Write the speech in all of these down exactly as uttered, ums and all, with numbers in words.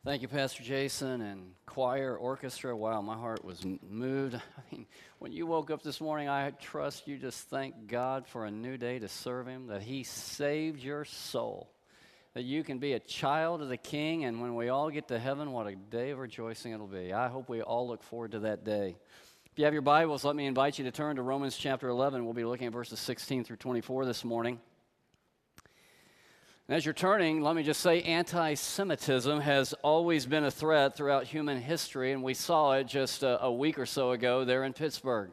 Thank you, Pastor Jason, and choir, orchestra. Wow, my heart was m- moved. I mean, when you woke up this morning, I trust you just thank God for a new day to serve Him, that He saved your soul, that you can be a child of the King, and when we all get to heaven, what a day of rejoicing it'll be. I hope we all look forward to that day. If you have your Bibles, let me invite you to turn to Romans chapter eleven. We'll be looking at verses sixteen through twenty-four this morning. As you're turning, let me just say anti-Semitism has always been a threat throughout human history, and we saw it just a, a week or so ago there in Pittsburgh.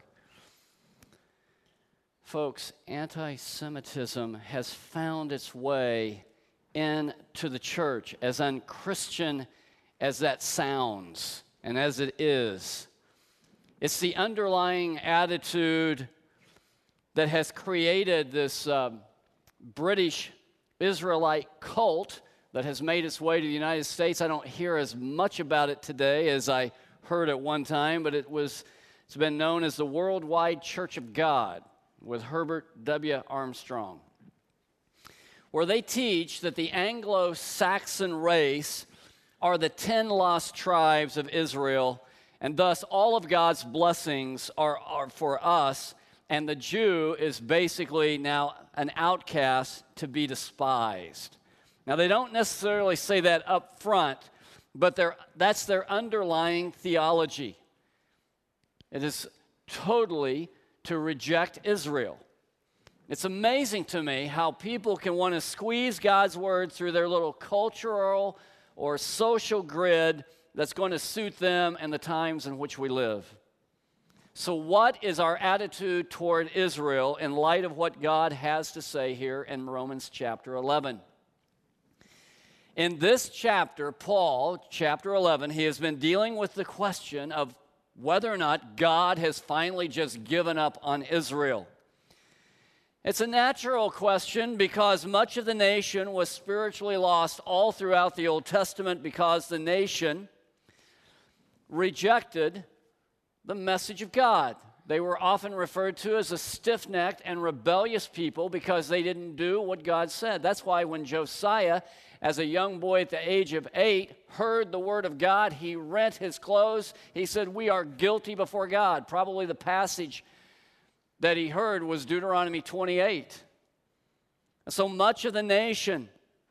Folks, anti-Semitism has found its way into the church, as unchristian as that sounds, and as it is. It's the underlying attitude that has created this uh, British Israelite cult that has made its way to the United States. I don't hear as much about it today as I heard at one time, but it was, it's been known as the Worldwide Church of God with Herbert W. Armstrong, where they teach that the Anglo-Saxon race are the ten lost tribes of Israel, and thus all of God's blessings are, are for us, and the Jew is basically now an outcast to be despised. Now, they don't necessarily say that up front, but that's their underlying theology. It is totally to reject Israel. It's amazing to me how people can want to squeeze God's word through their little cultural or social grid that's going to suit them and the times in which we live. So what is our attitude toward Israel in light of what God has to say here in Romans chapter eleven? In this chapter, Paul, chapter eleven, he has been dealing with the question of whether or not God has finally just given up on Israel. It's a natural question because much of the nation was spiritually lost all throughout the Old Testament because the nation rejected the message of God. They were often referred to as a stiff-necked and rebellious people because they didn't do what God said. That's why when Josiah, as a young boy at the age of eight, heard the word of God, he rent his clothes. He said, "We are guilty before God." Probably the passage that he heard was Deuteronomy twenty-eight. So much of the nation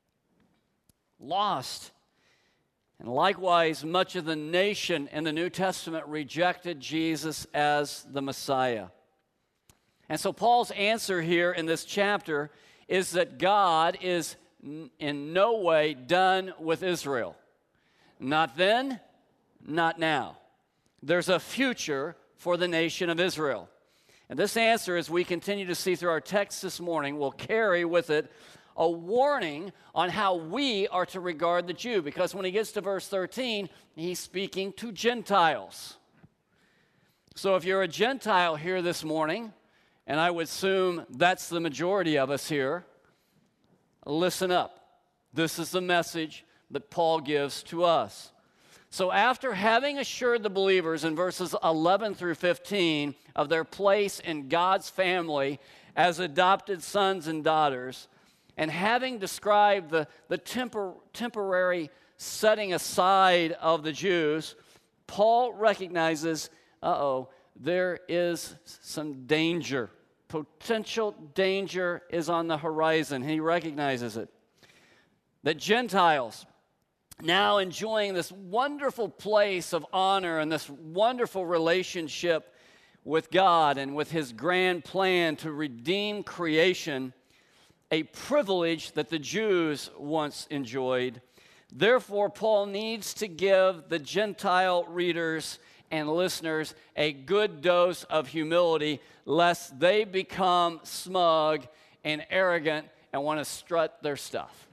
lost. And likewise, much of the nation in the New Testament rejected Jesus as the Messiah. And so Paul's answer here in this chapter is that God is in no way done with Israel. Not then, not now. There's a future for the nation of Israel. And this answer, as we continue to see through our text this morning, will carry with it a warning on how we are to regard the Jew. Because when he gets to verse thirteen, he's speaking to Gentiles. So if you're a Gentile here this morning, and I would assume that's the majority of us here, listen up. This is the message that Paul gives to us. So after having assured the believers in verses eleven through fifteen of their place in God's family as adopted sons and daughters, and having described the, the tempor- temporary setting aside of the Jews, Paul recognizes, uh-oh, there is some danger. Potential danger is on the horizon. He recognizes it. That Gentiles, now enjoying this wonderful place of honor and this wonderful relationship with God and with His grand plan to redeem creation, a privilege that the Jews once enjoyed. Therefore, Paul needs to give the Gentile readers and listeners a good dose of humility, lest they become smug and arrogant and want to strut their stuff.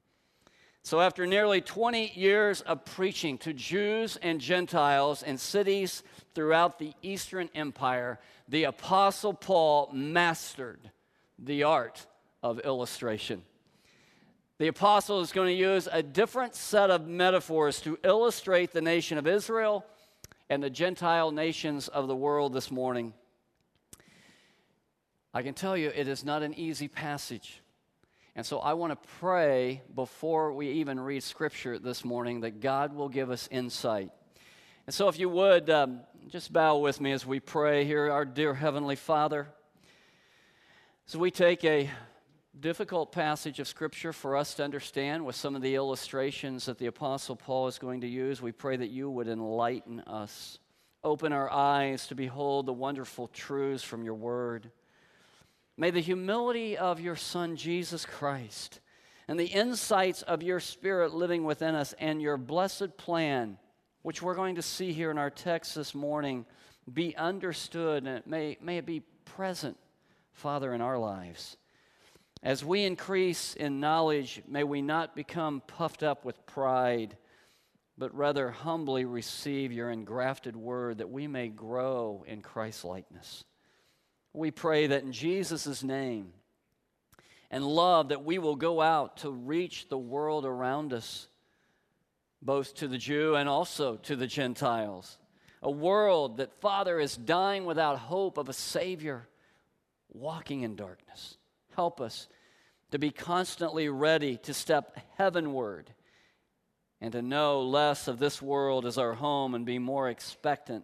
So after nearly twenty years of preaching to Jews and Gentiles in cities throughout the Eastern Empire, the Apostle Paul mastered the art of illustration. The apostle is going to use a different set of metaphors to illustrate the nation of Israel and the Gentile nations of the world this morning. I can tell you it is not an easy passage. And so I want to pray before we even read Scripture this morning that God will give us insight. And so if you would, um, just bow with me as we pray here, our dear Heavenly Father. So we take a difficult passage of Scripture for us to understand with some of the illustrations that the Apostle Paul is going to use. We pray that you would enlighten us, open our eyes to behold the wonderful truths from your word. May the humility of your Son, Jesus Christ, and the insights of your Spirit living within us and your blessed plan, which we're going to see here in our text this morning, be understood, and it may, may it be present, Father, in our lives. As we increase in knowledge, may we not become puffed up with pride, but rather humbly receive your engrafted word that we may grow in Christ-likeness. We pray that in Jesus' name and love that we will go out to reach the world around us, both to the Jew and also to the Gentiles. A world that, Father, is dying without hope of a Savior, walking in darkness. Help us to be constantly ready to step heavenward and to know less of this world as our home and be more expectant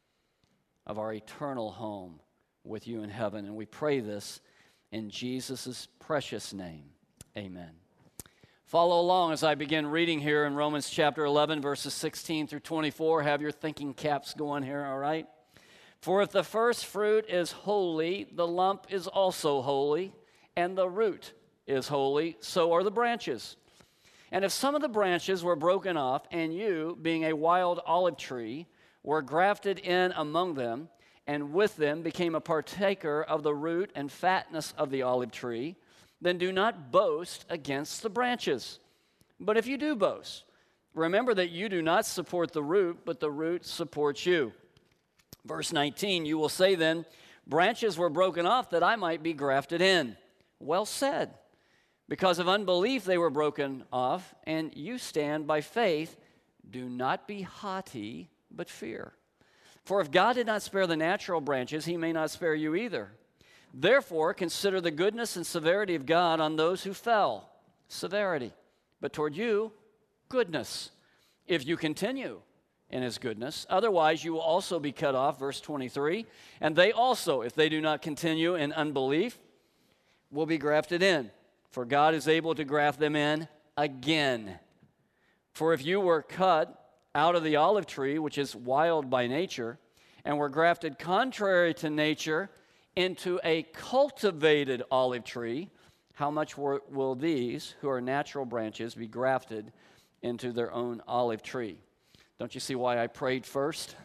of our eternal home with you in heaven. And we pray this in Jesus' precious name. Amen. Follow along as I begin reading here in Romans chapter eleven, verses sixteen through twenty-four. Have your thinking caps going here, all right? For if the first fruit is holy, the lump is also holy, and the root is holy, so are the branches. And if some of the branches were broken off, and you, being a wild olive tree, were grafted in among them, and with them became a partaker of the root and fatness of the olive tree, then do not boast against the branches. But if you do boast, remember that you do not support the root, but the root supports you. Verse nineteen, you will say then, branches were broken off that I might be grafted in. Well said. Because of unbelief they were broken off, and you stand by faith. Do not be haughty, but fear. For if God did not spare the natural branches, he may not spare you either. Therefore, consider the goodness and severity of God on those who fell. Severity. But toward you, goodness, if you continue in his goodness. Otherwise, you will also be cut off. Verse twenty-three. And they also, if they do not continue in unbelief, will be grafted in. For God is able to graft them in again. For if you were cut out of the olive tree, which is wild by nature, and were grafted contrary to nature into a cultivated olive tree, how much will these, who are natural branches, be grafted into their own olive tree? Don't you see why I prayed first?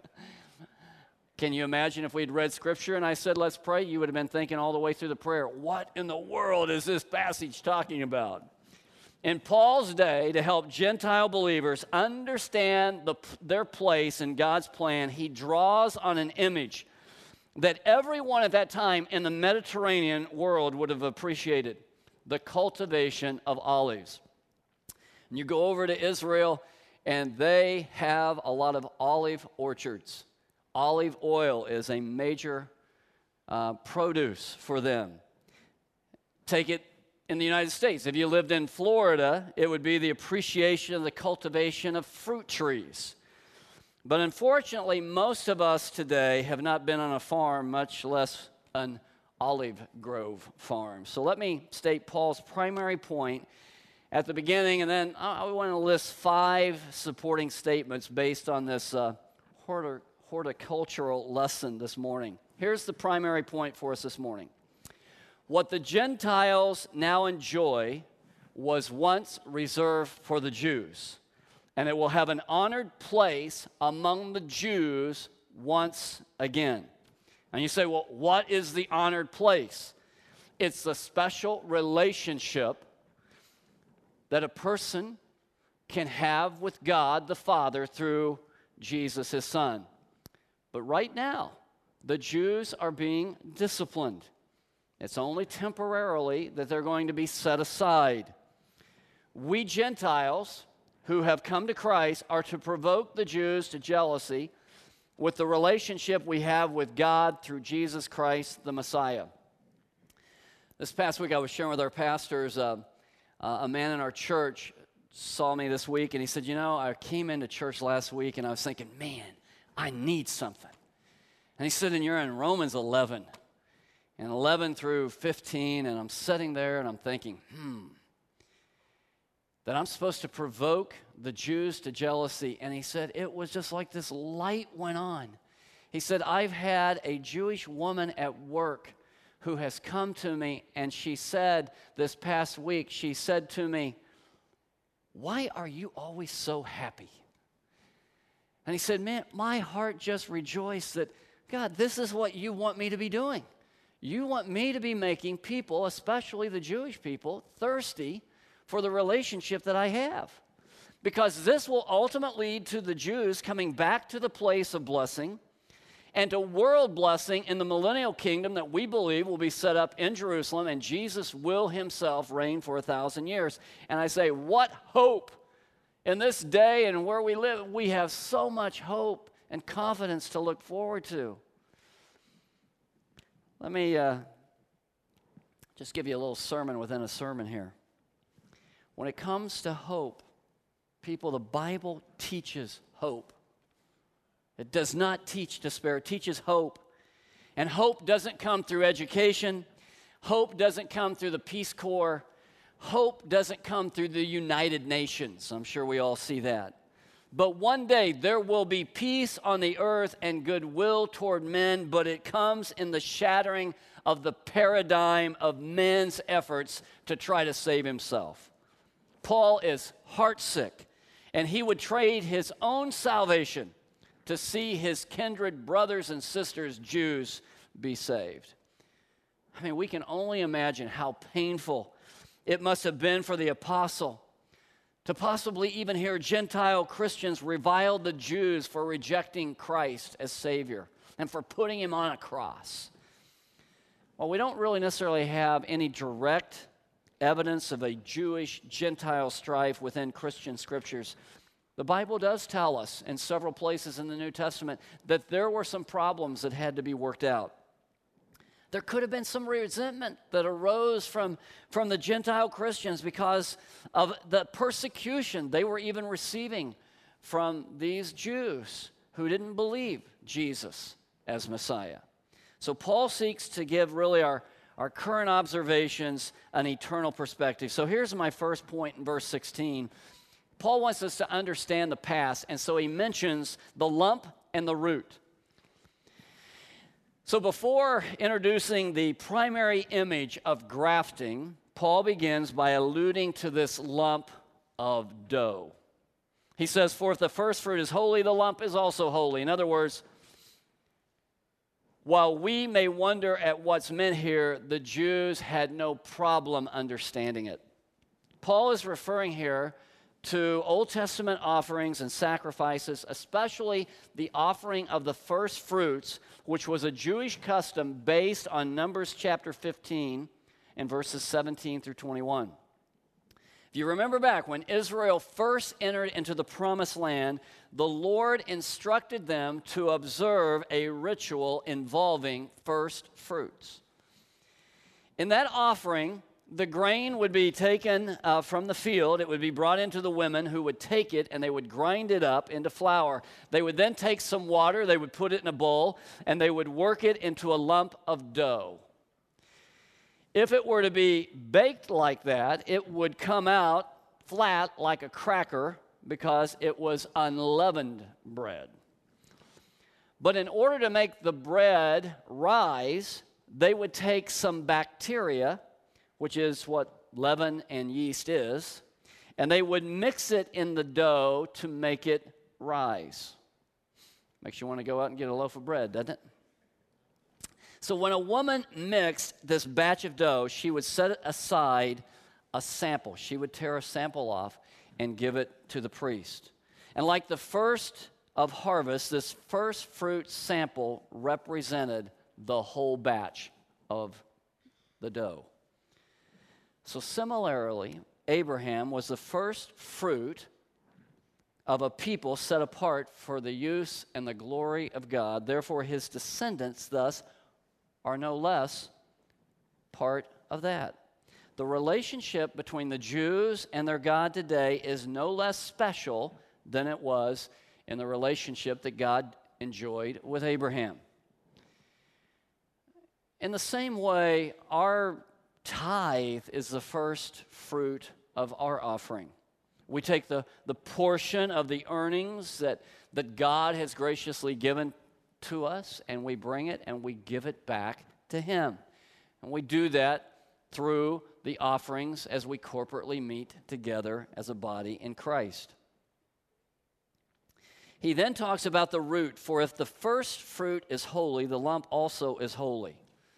Can you imagine if we'd read Scripture and I said, let's pray? You would have been thinking all the way through the prayer, what in the world is this passage talking about? In Paul's day, to help Gentile believers understand the, their place in God's plan, he draws on an image that everyone at that time in the Mediterranean world would have appreciated, the cultivation of olives. And you go over to Israel, and they have a lot of olive orchards. Olive oil is a major uh, produce for them. Take it in the United States. If you lived in Florida, it would be the appreciation of the cultivation of fruit trees. But unfortunately, most of us today have not been on a farm, much less an olive grove farm. So let me state Paul's primary point at the beginning, and then I want to list five supporting statements based on this uh, horti- horticultural lesson this morning. Here's the primary point for us this morning. What the Gentiles now enjoy was once reserved for the Jews, and it will have an honored place among the Jews once again. And you say, well, what is the honored place? It's the special relationship that a person can have with God the Father through Jesus, his Son. But right now, the Jews are being disciplined. It's only temporarily that they're going to be set aside. We Gentiles who have come to Christ are to provoke the Jews to jealousy with the relationship we have with God through Jesus Christ, the Messiah. This past week I was sharing with our pastors, uh, uh, a man in our church saw me this week and he said, you know, I came into church last week and I was thinking, man, I need something. And he said, and you're in Romans eleven, and eleven through fifteen, and I'm sitting there and I'm thinking, hmm, that I'm supposed to provoke the Jews to jealousy. And he said, it was just like this light went on. He said, I've had a Jewish woman at work who has come to me, and she said this past week, she said to me, why are you always so happy? And he said, man, my heart just rejoiced that, God, this is what you want me to be doing. You want me to be making people, especially the Jewish people, thirsty for the relationship that I have. Because this will ultimately lead to the Jews coming back to the place of blessing and to world blessing in the millennial kingdom that we believe will be set up in Jerusalem, and Jesus will himself reign for a thousand years. And I say, what hope in this day and where we live. We have so much hope and confidence to look forward to. Let me uh, just give you a little sermon within a sermon here. When it comes to hope, people, the Bible teaches hope. It does not teach despair. It teaches hope. And hope doesn't come through education. Hope doesn't come through the Peace Corps. Hope doesn't come through the United Nations. I'm sure we all see that. But one day there will be peace on the earth and goodwill toward men, but it comes in the shattering of the paradigm of men's efforts to try to save himself. Paul is heartsick, and he would trade his own salvation to see his kindred brothers and sisters, Jews, be saved. I mean, we can only imagine how painful it must have been for the apostle to possibly even hear Gentile Christians revile the Jews for rejecting Christ as Savior and for putting him on a cross. Well, we don't really necessarily have any direct evidence of a Jewish-Gentile strife within Christian scriptures. The Bible does tell us in several places in the New Testament that there were some problems that had to be worked out. There could have been some resentment that arose from, from the Gentile Christians because of the persecution they were even receiving from these Jews who didn't believe Jesus as Messiah. So Paul seeks to give really our, our current observations an eternal perspective. So here's my first point in verse sixteen. Paul wants us to understand the past, and so he mentions the lump and the root. So before introducing the primary image of grafting, Paul begins by alluding to this lump of dough. He says, for if the first fruit is holy, the lump is also holy. In other words, while we may wonder at what's meant here, the Jews had no problem understanding it. Paul is referring here to Old Testament offerings and sacrifices, especially the offering of the first fruits, which was a Jewish custom based on Numbers chapter fifteen and verses seventeen through twenty-one. If you remember back, when Israel first entered into the promised land, the Lord instructed them to observe a ritual involving first fruits. In that offering, the grain would be taken uh, from the field. It would be brought into the women who would take it and they would grind it up into flour. They would then take some water, they would put it in a bowl, and they would work it into a lump of dough. If it were to be baked like that, it would come out flat like a cracker because it was unleavened bread. But in order to make the bread rise, they would take some bacteria, which is what leaven and yeast is, and they would mix it in the dough to make it rise. Makes you want to go out and get a loaf of bread, doesn't it? So when a woman mixed this batch of dough, she would set aside a sample. She would tear a sample off and give it to the priest. And like the first of harvest, this first fruit sample represented the whole batch of the dough. So similarly, Abraham was the first fruit of a people set apart for the use and the glory of God. Therefore, his descendants thus are no less part of that. The relationship between the Jews and their God today is no less special than it was in the relationship that God enjoyed with Abraham. In the same way, our tithe is the first fruit of our offering. We take the, the portion of the earnings that, that God has graciously given to us, and we bring it and we give it back to Him. And we do that through the offerings as we corporately meet together as a body in Christ. He then talks about the root, for if the first fruit is holy, the lump also is holy.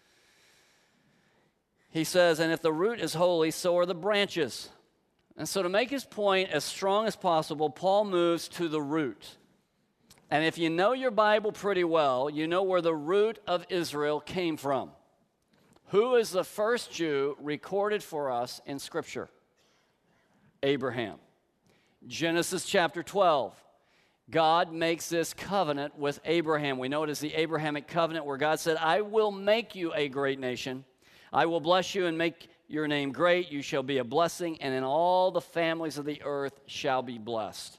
He says, and if the root is holy, so are the branches. And so to make his point as strong as possible, Paul moves to the root. And if you know your Bible pretty well, you know where the root of Israel came from. Who is the first Jew recorded for us in Scripture? Abraham. Genesis chapter twelve. God makes this covenant with Abraham. We know it as the Abrahamic covenant where God said, I will make you a great nation. I will bless you and make your name great. You shall be a blessing, and in all the families of the earth shall be blessed.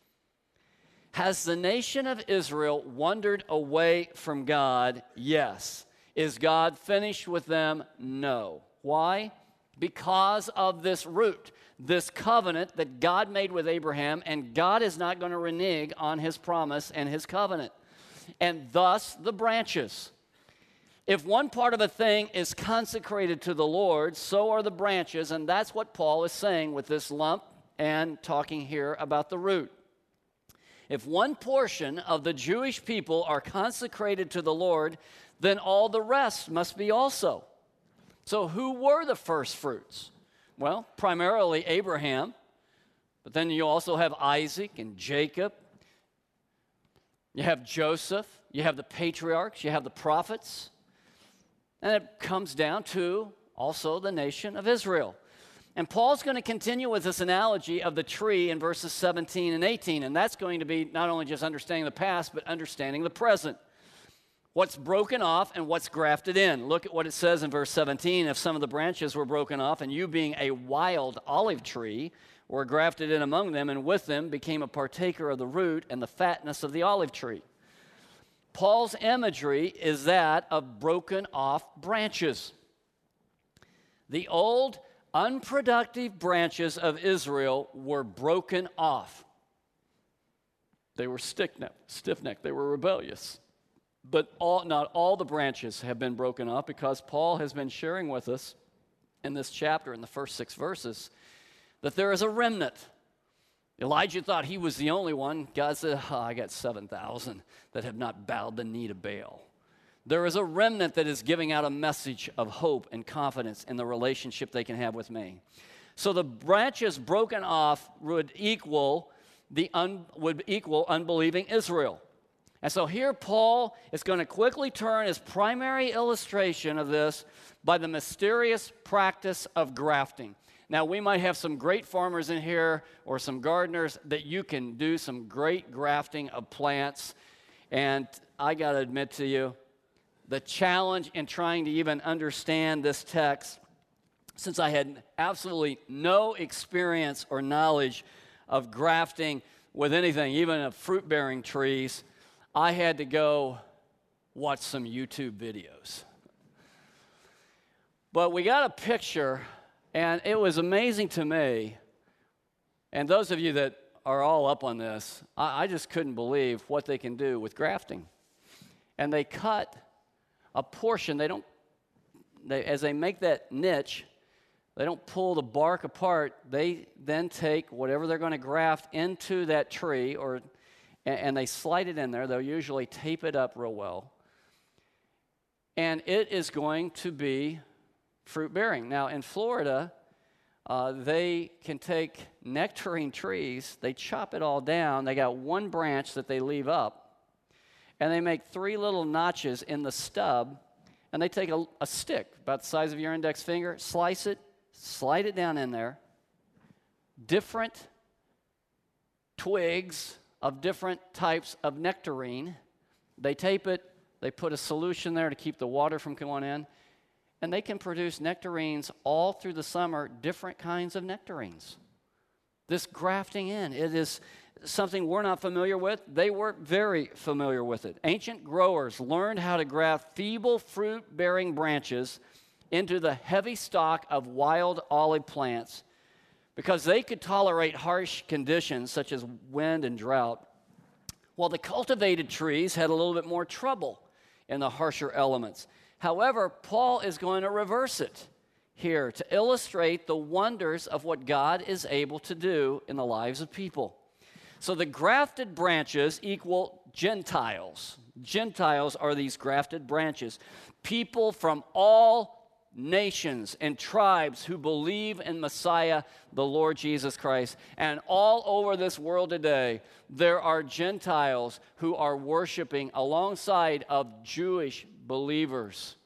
Has the nation of Israel wandered away from God? Yes. Is God finished with them? No. Why? Because of this root, this covenant that God made with Abraham, and God is not going to renege on his promise and his covenant. And thus the branches. If one part of a thing is consecrated to the Lord, so are the branches, and that's what Paul is saying with this lump and talking here about the root. If one portion of the Jewish people are consecrated to the Lord, then all the rest must be also. So who were the first fruits? Well, primarily Abraham, but then you also have Isaac and Jacob. You have Joseph, you have the patriarchs, you have the prophets, and it comes down to also the nation of Israel. And Paul's going to continue with this analogy of the tree in verses seventeen and eighteen, and that's going to be not only just understanding the past, but understanding the present. What's broken off and what's grafted in. Look at what it says in verse seventeen. If some of the branches were broken off, and you being a wild olive tree were grafted in among them, and with them became a partaker of the root and the fatness of the olive tree. Paul's imagery is that of broken off branches. The old, unproductive branches of Israel were broken off. They were stiff-necked, stiff-necked. They were rebellious. But all, not all the branches have been broken off, because Paul has been sharing with us in this chapter, in the first six verses, that there is a remnant. Elijah thought he was the only one. God said, oh, I got seven thousand that have not bowed the knee to Baal. There is a remnant that is giving out a message of hope and confidence in the relationship they can have with me. So the branches broken off would equal, the un, would equal unbelieving Israel. And so here Paul is going to quickly turn his primary illustration of this by the mysterious practice of grafting. Now, we might have some great farmers in here or some gardeners that you can do some great grafting of plants. And I got to admit to you, the challenge in trying to even understand this text, since I had absolutely no experience or knowledge of grafting with anything, even of fruit-bearing trees, I had to go watch some YouTube videos. But we got a picture, and it was amazing to me, and those of you that are all up on this, I, I just couldn't believe what they can do with grafting. And they cut a portion, they don't, they, as they make that niche, they don't pull the bark apart. They then take whatever they're going to graft into that tree, or and, and they slide it in there. They'll usually tape it up real well. And it is going to be fruit-bearing. Now, in Florida, uh, they can take nectarine trees, they chop it all down. They got one branch that they leave up, and they make three little notches in the stub, and they take a, a stick about the size of your index finger, slice it, slide it down in there, different twigs of different types of nectarine. They tape it, they put a solution there to keep the water from going in, and and they can produce nectarines all through the summer, different kinds of nectarines. This grafting in, it is something we're not familiar with. They were very familiar with it. Ancient growers learned how to graft feeble fruit-bearing branches into the heavy stalk of wild olive plants because they could tolerate harsh conditions such as wind and drought, while the cultivated trees had a little bit more trouble in the harsher elements. However, Paul is going to reverse it here to illustrate the wonders of what God is able to do in the lives of people. So the grafted branches equal Gentiles. Gentiles are these grafted branches. People from all nations and tribes who believe in Messiah, the Lord Jesus Christ. And all over this world today, there are Gentiles who are worshiping alongside of Jewish believers.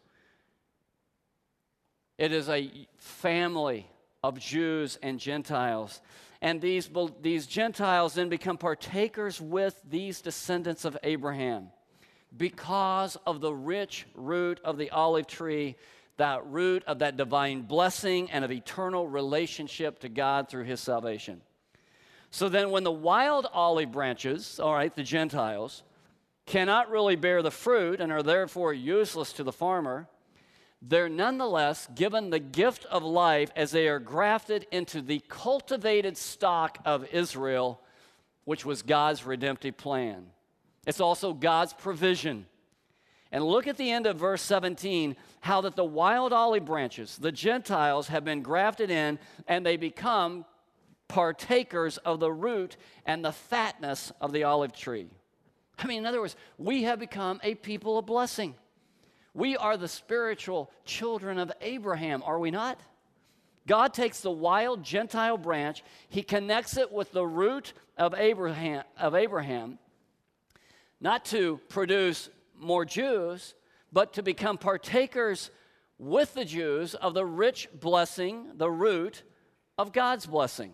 It is a family of Jews and Gentiles. And these, these Gentiles then become partakers with these descendants of Abraham because of the rich root of the olive tree, that root of that divine blessing and of eternal relationship to God through his salvation. So then when the wild olive branches, all right, the Gentiles, cannot really bear the fruit and are therefore useless to the farmer, they're nonetheless given the gift of life as they are grafted into the cultivated stock of Israel, which was God's redemptive plan. It's also God's provision. And look at the end of verse seventeen, how that the wild olive branches, the Gentiles, have been grafted in, and they become partakers of the root and the fatness of the olive tree. I mean, in other words, we have become a people of blessing. We are the spiritual children of Abraham, are we not? God takes the wild Gentile branch, he connects it with the root of Abraham, of Abraham, not to produce more Jews, but to become partakers with the Jews of the rich blessing, the root of God's blessing.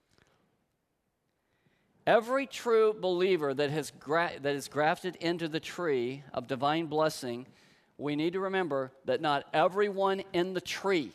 Every true believer that has gra- that is grafted into the tree of divine blessing, we need to remember that not everyone in the tree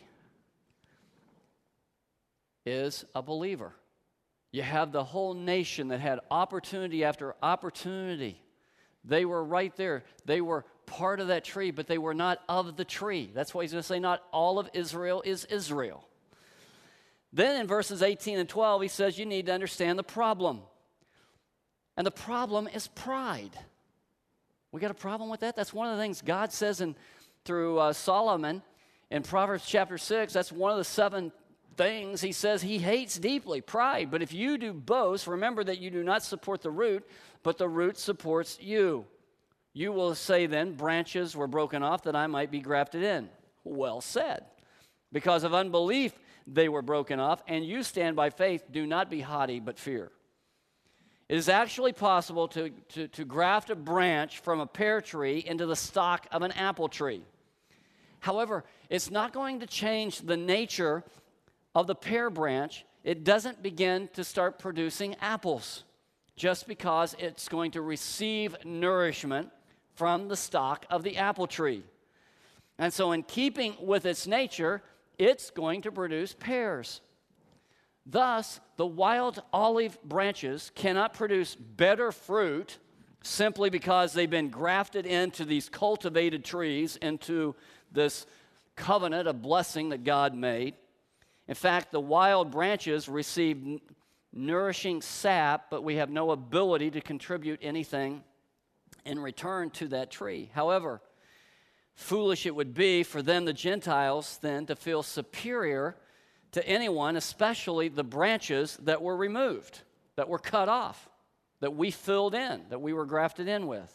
is a believer. You have the whole nation that had opportunity after opportunity. They were right there. They were part of that tree, but they were not of the tree. That's why he's going to say not all of Israel is Israel. Then in verses eighteen and twelve, he says you need to understand the problem. And the problem is pride. We got a problem with that? That's one of the things God says in, through uh, Solomon in Proverbs chapter six. That's one of the seven things he says he hates deeply, pride. But if you do boast, remember that you do not support the root, but the root supports you. You will say then, branches were broken off that I might be grafted in. Well said. Because of unbelief they were broken off, and you stand by faith. Do not be haughty, but fear. It is actually possible to, to, to graft a branch from a pear tree into the stalk of an apple tree. However, it's not going to change the nature of the pear branch. It doesn't begin to start producing apples just because it's going to receive nourishment from the stalk of the apple tree. And so in keeping with its nature, it's going to produce pears. Thus, the wild olive branches cannot produce better fruit simply because they've been grafted into these cultivated trees, into this covenant of blessing that God made. In fact, the wild branches receive n- nourishing sap, but we have no ability to contribute anything in return to that tree. However, foolish it would be for them, the Gentiles, then to feel superior to anyone, especially the branches that were removed, that were cut off, that we filled in, that we were grafted in with.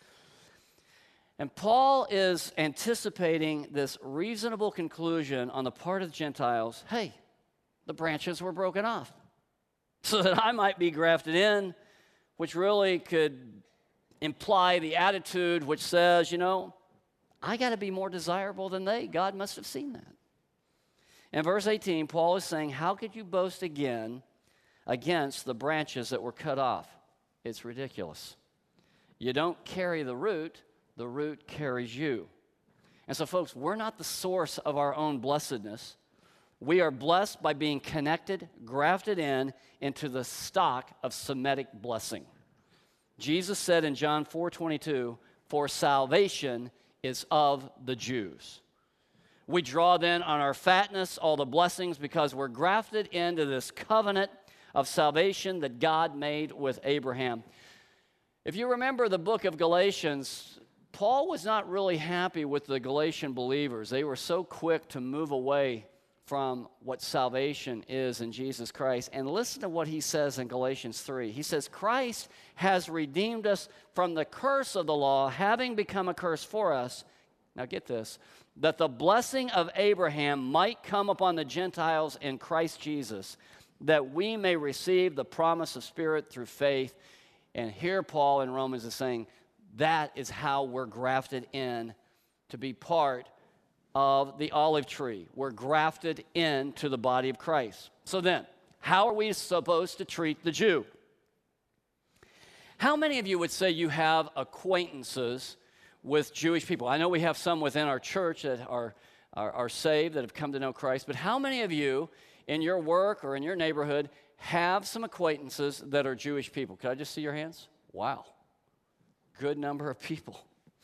And Paul is anticipating this reasonable conclusion on the part of the Gentiles. Hey, the branches were broken off so that I might be grafted in, which really could imply the attitude which says, you know, I got to be more desirable than they. God must have seen that. In verse eighteen, Paul is saying, how could you boast again against the branches that were cut off? It's ridiculous. You don't carry the root, the root carries you. And so, folks, we're not the source of our own blessedness. We are blessed by being connected, grafted in, into the stock of Semitic blessing. Jesus said in John four twenty-two, "For salvation is of the Jews." We draw then on our fatness all the blessings because we're grafted into this covenant of salvation that God made with Abraham. If you remember the book of Galatians, Paul was not really happy with the Galatian believers. They were so quick to move away from what salvation is in Jesus Christ. And listen to what he says in Galatians three. He says, "Christ has redeemed us from the curse of the law, having become a curse for us." Now get this, "that the blessing of Abraham might come upon the Gentiles in Christ Jesus, that we may receive the promise of Spirit through faith." And here Paul in Romans is saying, that is how we're grafted in to be part of the olive tree. We're grafted into the body of Christ. So then, how are we supposed to treat the Jew? How many of you would say you have acquaintances with Jewish people? I know we have some within our church that are, are, are saved, that have come to know Christ, but how many of you in your work or in your neighborhood have some acquaintances that are Jewish people? Could I just see your hands? Wow. Good number of people.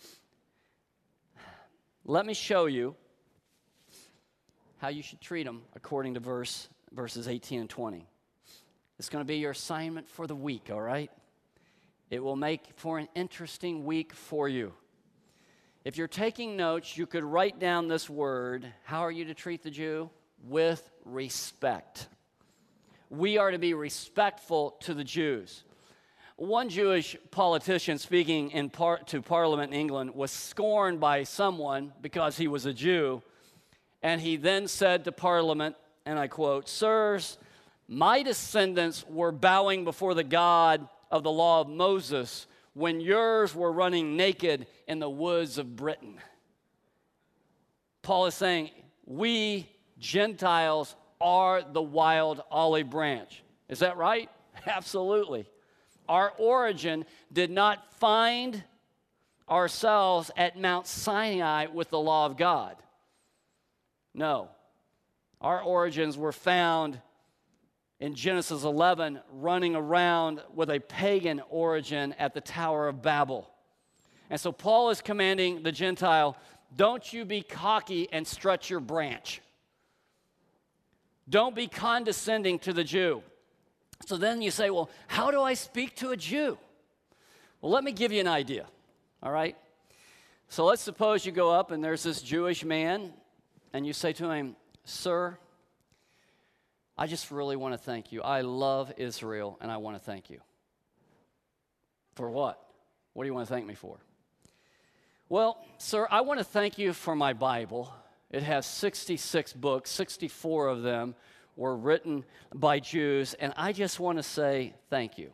Let me show you how you should treat them according to verse, verses eighteen and twenty. It's going to be your assignment for the week, all right? It will make for an interesting week for you. If you're taking notes, you could write down this word. How are you to treat the Jew? With respect. We are to be respectful to the Jews. One Jewish politician speaking in par- to Parliament in England was scorned by someone because he was a Jew, and he then said to Parliament, and I quote, "Sirs, my descendants were bowing before the God of the law of Moses when yours were running naked in the woods of Britain." Paul is saying, we Gentiles are the wild olive branch. Is that right? Absolutely. Our origin did not find ourselves at Mount Sinai with the law of God. No. Our origins were found in Genesis eleven, running around with a pagan origin at the Tower of Babel. And so Paul is commanding the Gentile, don't you be cocky and stretch your branch. Don't be condescending to the Jew. So then you say, well, how do I speak to a Jew? Well, let me give you an idea, all right? So let's suppose you go up and there's this Jewish man, and you say to him, "Sir, I just really want to thank you. I love Israel, and I want to thank you." For what? What do you want to thank me for? "Well, sir, I want to thank you for my Bible. It has sixty-six books, sixty-four of them were written by Jews, and I just want to say thank you."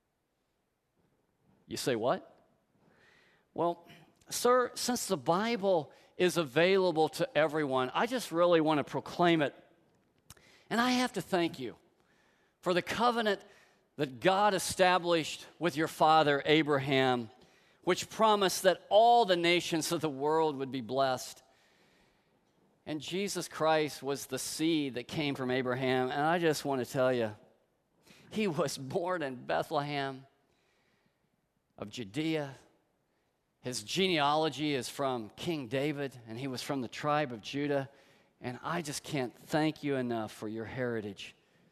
You say, what? "Well, sir, since the Bible is available to everyone, I just really want to proclaim it. And I have to thank you for the covenant that God established with your father Abraham, which promised that all the nations of the world would be blessed. And Jesus Christ was the seed that came from Abraham. And I just want to tell you, he was born in Bethlehem of Judea. His genealogy is from King David, and he was from the tribe of Judah. And I just can't thank you enough for your heritage."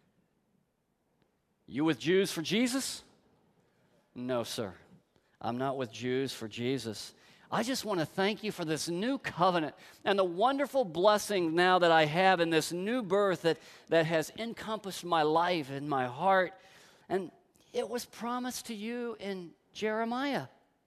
You with Jews for Jesus? No, sir. I'm not with Jews for Jesus. I just want to thank you for this new covenant and the wonderful blessing now that I have in this new birth that, that has encompassed my life and my heart. And it was promised to you in Jeremiah.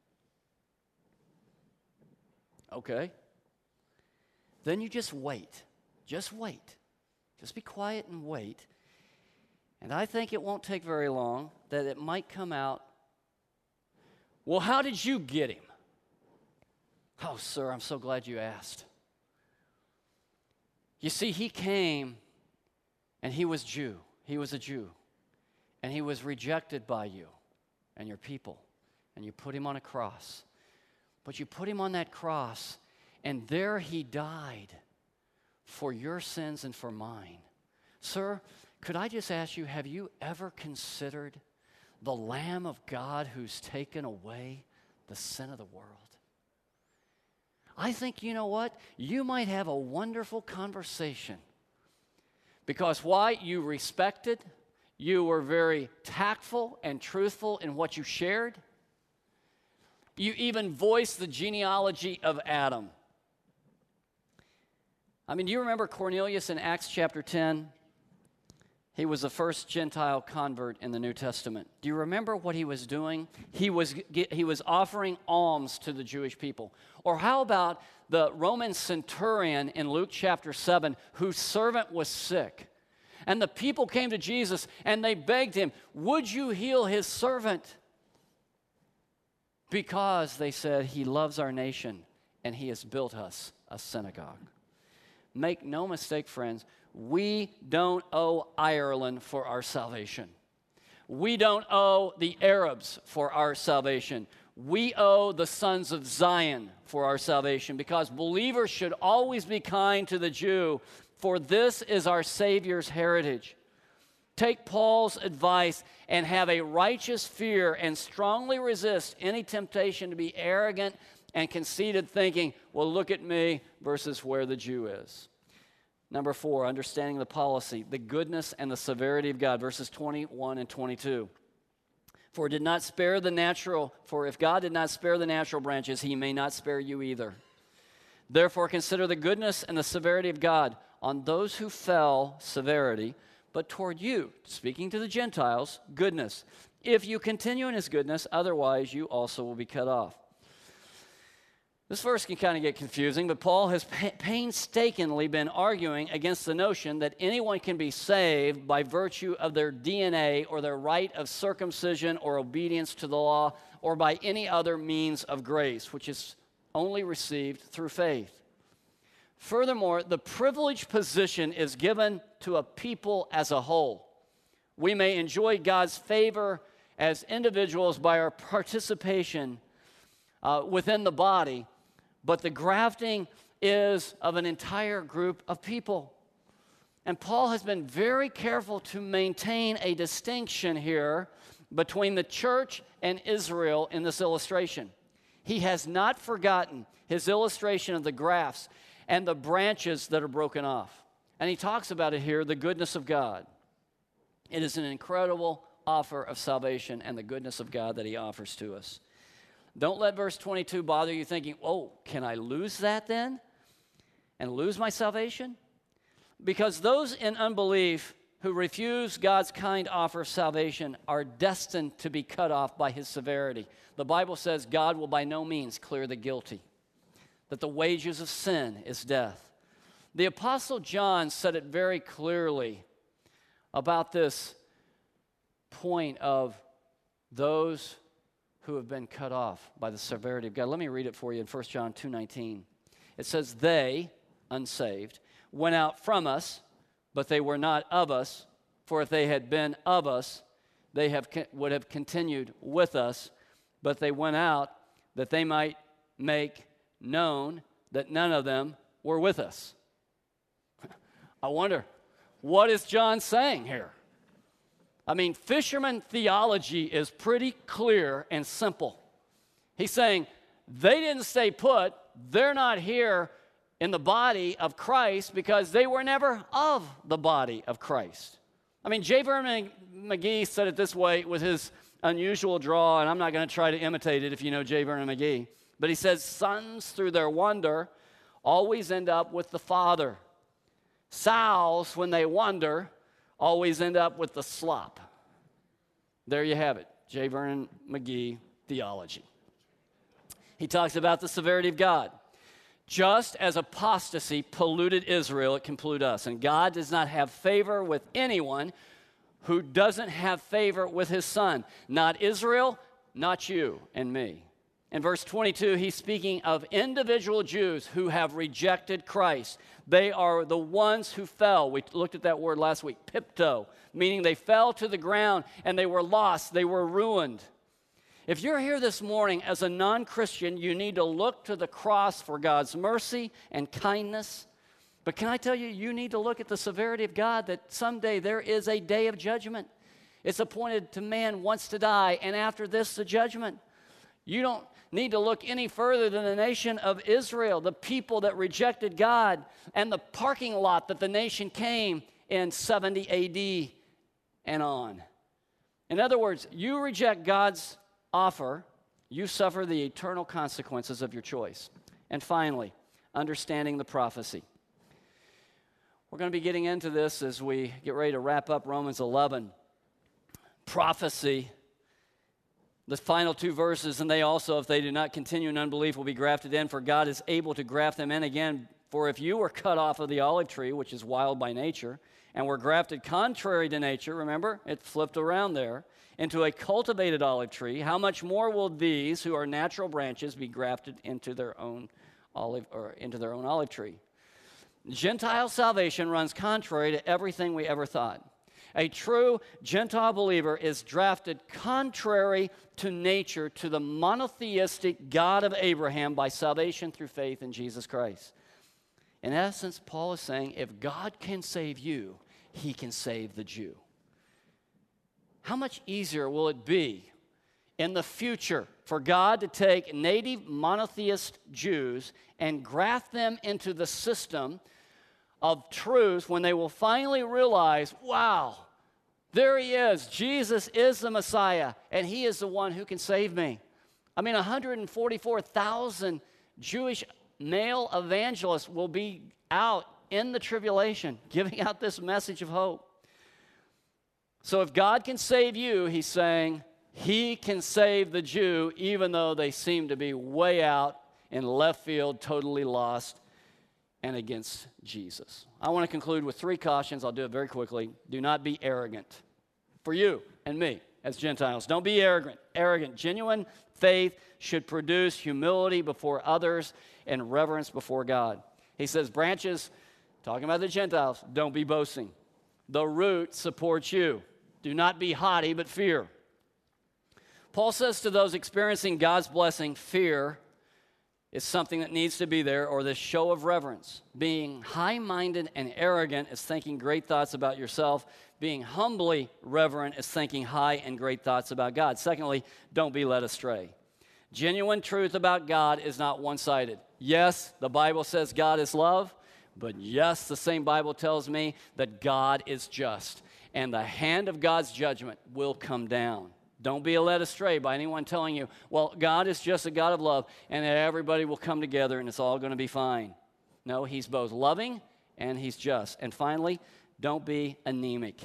Okay. Then you just wait. Just wait. Just be quiet and wait. And I think it won't take very long that it might come out, "Well, how did you get him?" "Oh, sir, I'm so glad you asked. You see, he came and he was Jew. He was a Jew. And he was rejected by you and your people. And you put him on a cross. But you put him on that cross, and there he died for your sins and for mine. Sir, could I just ask you, have you ever considered the Lamb of God who's taken away the sin of the world? I think, you know what? You might have a wonderful conversation. Because why? You respected, you were very tactful and truthful in what you shared. You even voiced the genealogy of Adam. I mean, do you remember Cornelius in Acts chapter ten? He was the first Gentile convert in the New Testament. Do you remember what he was doing? He was, he was offering alms to the Jewish people. Or how about the Roman centurion in Luke chapter seven, whose servant was sick? And the people came to Jesus and they begged him, would you heal his servant? Because they said, he loves our nation and he has built us a synagogue. Make no mistake, friends, we don't owe Ireland for our salvation. We don't owe the Arabs for our salvation. We owe the sons of Zion for our salvation, because believers should always be kind to the Jew, for this is our Savior's heritage. Take Paul's advice and have a righteous fear and strongly resist any temptation to be arrogant and conceited, thinking, well, look at me, versus where the Jew is. Number four, understanding the policy, the goodness and the severity of God, verses twenty-one and twenty-two. For did not spare the natural, for if God did not spare the natural branches, he may not spare you either. Therefore consider the goodness and the severity of God. On those who fell, severity, but toward you, speaking to the Gentiles, goodness. If you continue in his goodness, otherwise you also will be cut off. This verse can kind of get confusing, but Paul has painstakingly been arguing against the notion that anyone can be saved by virtue of their D N A or their rite of circumcision or obedience to the law, or by any other means of grace, which is only received through faith. Furthermore, the privileged position is given to a people as a whole. We may enjoy God's favor as individuals by our participation uh, within the body, but the grafting is of an entire group of people. And Paul has been very careful to maintain a distinction here between the church and Israel in this illustration. He has not forgotten his illustration of the grafts and the branches that are broken off. And he talks about it here, the goodness of God. It is an incredible offer of salvation and the goodness of God that he offers to us. Don't let verse twenty-two bother you thinking, oh, can I lose that then? And lose my salvation? Because those in unbelief who refuse God's kind offer of salvation are destined to be cut off by his severity. The Bible says God will by no means clear the guilty, that the wages of sin is death. The Apostle John said it very clearly about this point of those who have been cut off by the severity of God. Let me read it for you in First John two nineteen. It says, they, unsaved, went out from us, but they were not of us. For if they had been of us, they have, would have continued with us. But they went out that they might make known that none of them were with us. I wonder, what is John saying here? I mean, fisherman theology is pretty clear and simple. He's saying they didn't stay put. They're not here in the body of Christ because they were never of the body of Christ. I mean, J. Vernon McGee said it this way with his unusual draw, and I'm not going to try to imitate it if you know J. Vernon McGee. But he says, sons through their wonder always end up with the father. Sows, when they wander, always end up with the slop. There you have it, J. Vernon McGee theology. He talks about the severity of God. Just as apostasy polluted Israel, it can pollute us. And God does not have favor with anyone who doesn't have favor with his son. Not Israel, not you and me. In verse twenty-two, he's speaking of individual Jews who have rejected Christ. They are the ones who fell. We looked at that word last week, pipto, meaning they fell to the ground and they were lost, they were ruined. If you're here this morning as a non-Christian, you need to look to the cross for God's mercy and kindness. But can I tell you, you need to look at the severity of God, that someday there is a day of judgment. It's appointed to man once to die, and after this, the judgment. You don't need to look any further than the nation of Israel, the people that rejected God, and the parking lot that the nation came in seventy A D and on. In other words, you reject God's offer, you suffer the eternal consequences of your choice. And finally, understanding the prophecy. We're going to be getting into this as we get ready to wrap up Romans eleven. Prophecy, the final two verses, and they also, if they do not continue in unbelief, will be grafted in, for God is able to graft them in again. For if you were cut off of the olive tree, which is wild by nature, and were grafted contrary to nature, remember, it flipped around there, into a cultivated olive tree, how much more will these who are natural branches be grafted into their own olive or into their own olive tree? Gentile salvation runs contrary to everything we ever thought. A true Gentile believer is drafted contrary to nature, to the monotheistic God of Abraham, by salvation through faith in Jesus Christ. In essence, Paul is saying, if God can save you, he can save the Jew. How much easier will it be in the future for God to take native monotheist Jews and graft them into the system of truth when they will finally realize, wow, there he is. Jesus is the Messiah, and he is the one who can save me. I mean, one hundred forty-four thousand Jewish male evangelists will be out in the tribulation, giving out this message of hope. So if God can save you, he's saying, he can save the Jew, even though they seem to be way out in left field, totally lost, and against Jesus. I want to conclude with three cautions. I'll do it very quickly. Do not be arrogant. For you and me as Gentiles, don't be arrogant. Arrogant. Genuine faith should produce humility before others and reverence before God. He says, branches, talking about the Gentiles, don't be boasting. The root supports you. Do not be haughty, but fear. Paul says to those experiencing God's blessing, fear is something that needs to be there, or this show of reverence. Being high-minded and arrogant is thinking great thoughts about yourself. Being humbly reverent is thinking high and great thoughts about God. Secondly, don't be led astray. Genuine truth about God is not one-sided. Yes, the Bible says God is love, but yes, the same Bible tells me that God is just, and the hand of God's judgment will come down. Don't be led astray by anyone telling you, well, God is just a God of love, and everybody will come together, and it's all going to be fine. No, he's both loving and he's just. And finally, don't be anemic.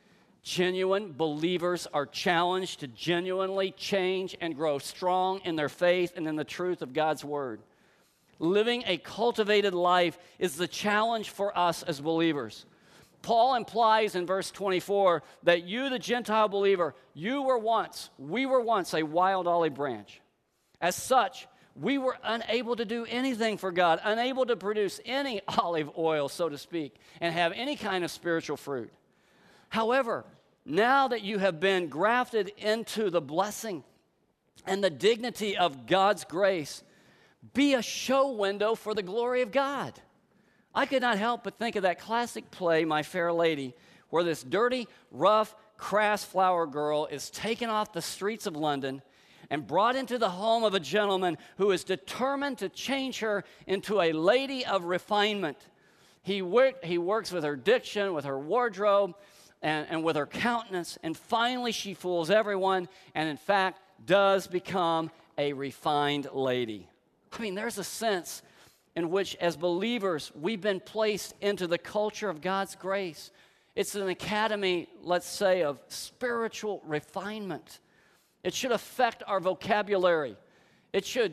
Genuine believers are challenged to genuinely change and grow strong in their faith and in the truth of God's word. Living a cultivated life is the challenge for us as believers. Paul implies in verse twenty-four that you, the Gentile believer, you were once, we were once a wild olive branch. As such, we were unable to do anything for God, unable to produce any olive oil, so to speak, and have any kind of spiritual fruit. However, now that you have been grafted into the blessing and the dignity of God's grace, be a show window for the glory of God. I could not help but think of that classic play, My Fair Lady, where this dirty, rough, crass flower girl is taken off the streets of London and brought into the home of a gentleman who is determined to change her into a lady of refinement. He, work, he works with her diction, with her wardrobe, and, and with her countenance, and finally she fools everyone and, in fact, does become a refined lady. I mean, there's a sense in which, as believers, we've been placed into the culture of God's grace. It's an academy, let's say, of spiritual refinement. It should affect our vocabulary. It should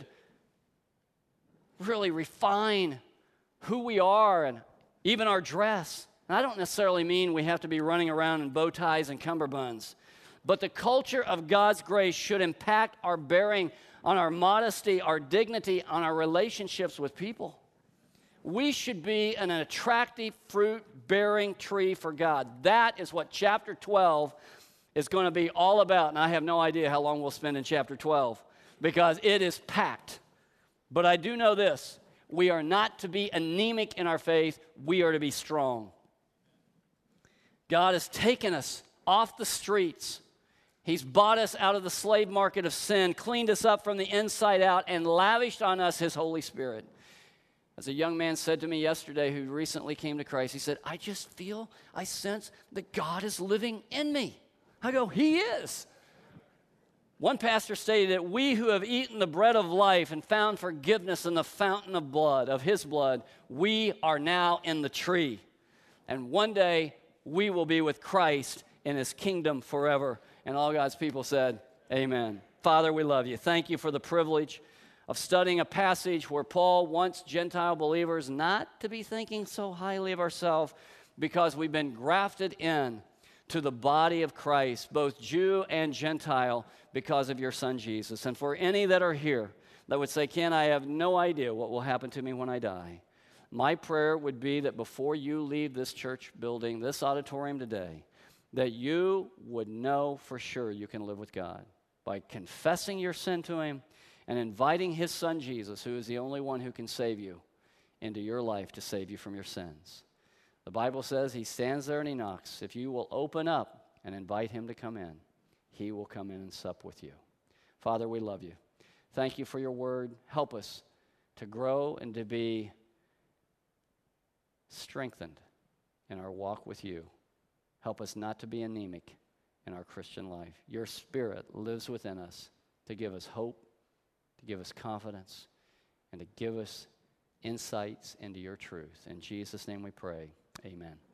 really refine who we are and even our dress. And I don't necessarily mean we have to be running around in bow ties and cummerbunds, but the culture of God's grace should impact our bearing on our modesty, our dignity, on our relationships with people. We should be an attractive fruit-bearing tree for God. That is what chapter twelve is going to be all about, and I have no idea how long we'll spend in chapter twelve, because it is packed. But I do know this: we are not to be anemic in our faith, we are to be strong. God has taken us off the streets. He's bought us out of the slave market of sin, cleaned us up from the inside out, and lavished on us His Holy Spirit. As a young man said to me yesterday who recently came to Christ, he said, I just feel, I sense that God is living in me. I go, He is. One pastor stated that we who have eaten the bread of life and found forgiveness in the fountain of blood, of His blood, we are now in the tree. And one day we will be with Christ in His kingdom forever. And all God's people said, amen. Father, we love you. Thank you for the privilege of studying a passage where Paul wants Gentile believers not to be thinking so highly of ourselves, because we've been grafted in to the body of Christ, both Jew and Gentile, because of your Son Jesus. And for any that are here that would say, Ken, I have no idea what will happen to me when I die, my prayer would be that before you leave this church building, this auditorium today, that you would know for sure you can live with God by confessing your sin to Him and inviting His Son Jesus, who is the only one who can save you, into your life to save you from your sins. The Bible says He stands there and He knocks. If you will open up and invite Him to come in, He will come in and sup with you. Father, we love you. Thank you for your word. Help us to grow and to be strengthened in our walk with you. Help us not to be anemic in our Christian life. Your Spirit lives within us to give us hope, to give us confidence, and to give us insights into your truth. In Jesus' name we pray, amen.